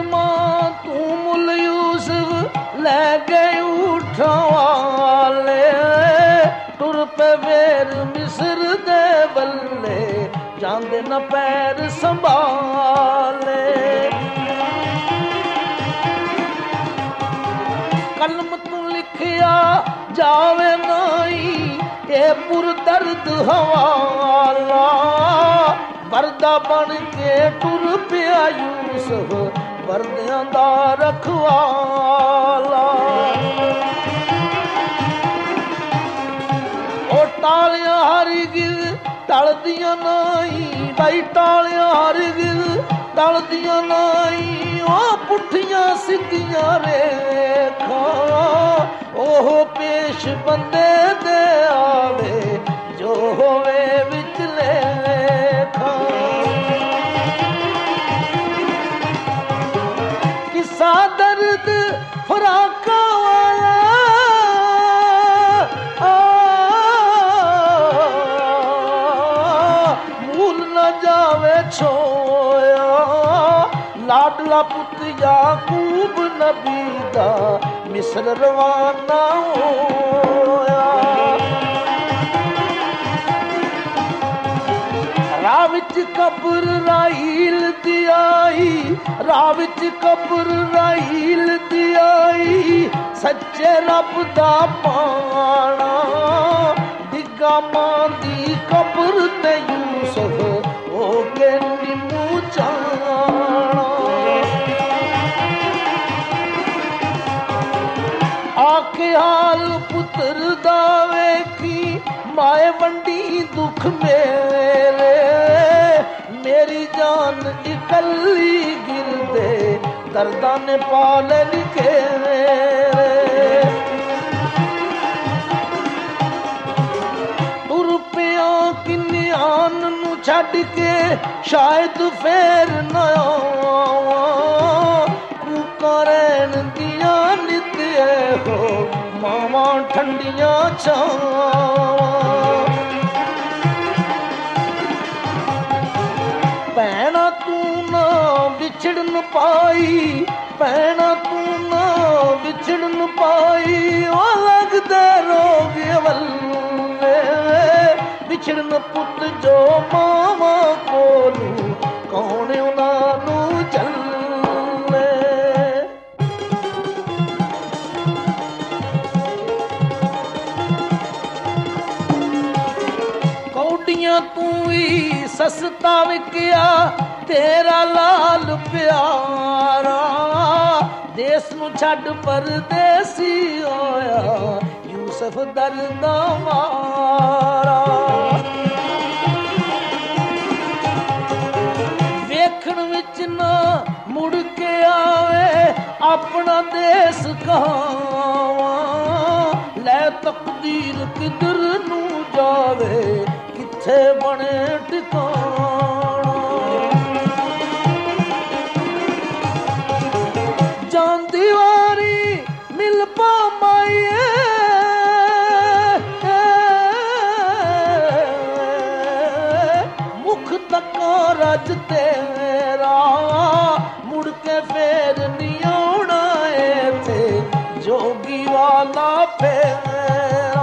ਮਾਂ ਤੂੰ ਮੁੱਲ ਯੂਸਫ ਲੈ ਗਏ ਊਠਾਂ ਵਾਲੇ, ਟੁਰ ਪਏ ਵੇਰ ਮਿਸਰ ਦੇ ਬੱਲੇ, ਜਾਂਦੇ ਨਾ ਪੈਰ ਸੰਭਾਲੇ। ਕਲਮ ਤੂੰ ਲਿਖਿਆ ਜਾਵੇ ਨਾਈ, ਇਹ ਪੁਰ ਦਰਦ ਹਵਾਲਾ, ਵਰਦਾ ਬਣ ਕੇ ਟੁਰ ਪਿਆ ਯੂਸਫ, ਵਰਦਿਆਂ ਦਾ ਰਖਵਾਲਾ। ਉਹ ਟਾਲੀਆਂ ਹਰਗਿਜ਼ ਟਲਦੀਆਂ ਨਾਈ, ਬਾਈ ਟਾਲੀਆਂ ਹਰਗਿਜ਼ ਟਲਦੀਆਂ ਨਾਈ, ਉਹ ਪੁੱਠੀਆਂ ਸਿੱਧੀਆਂ ਰੇਖਾਂ, ਉਹ ਪੇਸ਼ ਬੰਦੇ ਦੇ ਆਵੇ, ਜੋ ਹੋਵੇ ਵਿਚਲੇ ਲੇਖਾਂ। ਕਿਸਾ ਦਰਦ ਫਰਾਕਾਂ ਵਾਲਾ, ਮੂਲ ਨਾ ਜਾਵੇ ਛੋਇਆ, ਲਾਡਲਾ ਪੁੱਤ ਯਾਕੂਬ ਨਬੀ ਦਾ ਮਿਸਰ ਰਵਾਨਾ ਹੋਇਆ। ਰਾਹ ਵਿੱਚ ਕਬਰ ਰਾਹੀਲ ਦੀ ਆਈ, ਰਾਹ ਵਿੱਚ ਕਬਰ ਰਾਹੀਲ ਦੀ ਆਈ, ਸੱਚੇ ਰੱਬ ਦਾ ਪਾਣਾ, ਡਿੱਗਾ ਮਾਂ ਦੀ ਕਬਰ ਤੇ ਯੂਸਫ ਹੋ ਕੇ ਨਿੰਮੂ ਚਾਣਾ। ਆਖੇ ਹਾਲ ਪੁੱਤਰ ਦਾ ਵੇਖੀ, ਮਾਏ ਵੰਡੀ ਦੁੱਖ ਮੇਰੇ, ਮੇਰੀ ਜਾਨ ਇਕੱਲੀ ਗਿਰਦੇ, ਦਰਦਾਂ ਨੇ ਪਾਲੇ ਨਿਕੇਰੇ। ਟੁਰ ਪਿਆ ਕਿੰਨਿਆਨ ਨੂੰ ਛੱਡ ਕੇ, ਸ਼ਾਇਦ ਫੇਰ ਨਾ ਆਵਾਂ, ਕੂਕਾਂ ਰਹਿਣ ਦੀਆਂ ਨਿਤ ਹੋ, ਮਾਵਾਂ ਠੰਡੀਆਂ ਛਾਵਾਂ। ਭੈਣਾ ਤੂੰ ਨਾ ਵਿਛੜਨ ਪਾਈ, ਭੈਣਾ ਤੂੰ ਨਾ ਵਿਛੜਨ ਪਾਈ, ਉਹ ਲੱਗਦਾ ਰੋਗ ਵੱਲੇ, ਵਿਛੜਨ ਪੁੱਤ ਜੋ ਮਾਵਾਂ ਕੋਲੋਂ, ਕੌਣ ਉਹਨਾਂ ਨੂੰ ਚੱਲੇ। ਕੌਡੀਆਂ ਤੂੰ ਵੀ ਸਸਤਾ ਵਿਕਿਆ, ਤੇਰਾ ਲਾਲ ਪਿਆਰਾ, ਦੇਸ ਨੂੰ ਛੱਡ ਪਰਦੇਸੀ ਹੋਇਆ, ਯੂਸਫ ਦਰਦਾਂ ਮਾਰਾ। ਵੇਖਣ ਵਿੱਚ ਨਾ ਮੁੜ ਕੇ ਆਵੇ, ਆਪਣਾ ਦੇਸ ਕਹਾਵਾਂ, ਲੈ ਤਕਦੀਰ ਕਿਧਰ ਨੂੰ ਜਾਵੇ, ਕਿੱਥੇ ਬਣੇ ਟਿਕਾਣਾ। ਜਾਂਦੀ ਵਾਰੀ ਮਿਲ ਪਾ ਮਾਈਏ, ਮੁਖ ਤੱਕਾਂ ਰੱਜ ਤੇਰਾ, ਮੁੜ ਕੇ ਫੇਰ ਨੀ ਆਉਣਾ ਏਥੇ, ਜੋਗੀ ਵਾਲਾ ਫੇਰਾ।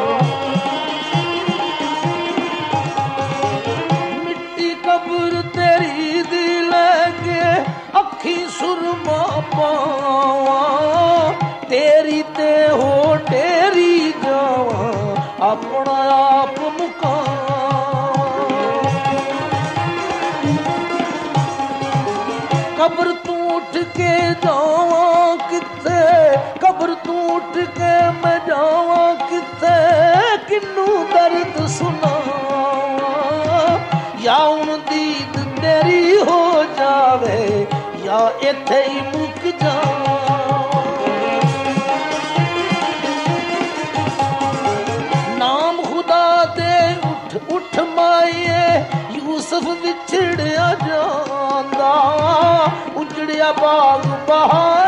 ਮਿੱਟੀ ਕਬਰ ਤੇਰੀ ਦੀ ਲੈ ਕੇ, ਅੱਖੀ ਸੁਰਮਾ ਪਾਵਾਂ, ਤੇਰੀ ਤੇ ਹੋ ਤੇਰੀ ਜਾਵਾਂ, ਆਪਣਾ ਆਪ ਮੁਕਾਵਾਂ। ਕਬਰ ਤੂੰ ਉੱਠ ਕੇ ਜਾਵਾਂ ਕਿੱਥੇ, ਕਬਰ ਤੂੰ ਉੱਠ ਕੇ ਮੈਂ ਜਾਵਾਂ ਕਿੱਥੇ, ਕਿੰਨੂੰ ਦਰਦ ਸੁਣਾਵਾਂ, ਜਾਂ ਹੁਣ ਦੀਦ ਤੇਰੀ ਹੋ ਜਾਵੇ, ਜਾਂ ਇੱਥੇ ਹੀ ਮੁੱਕ ਜਾਵਾਂ। ਨਾਮ ਖੁਦਾ ਦੇ ਉੱਠ ਉੱਠ ਮਾਈਏ, ਯੂਸਫ ਵਿਛੜਿਆ ਜਾਂਦਾ, ਉਜੜਿਆ ਬਾਗ ਬਹਾਰ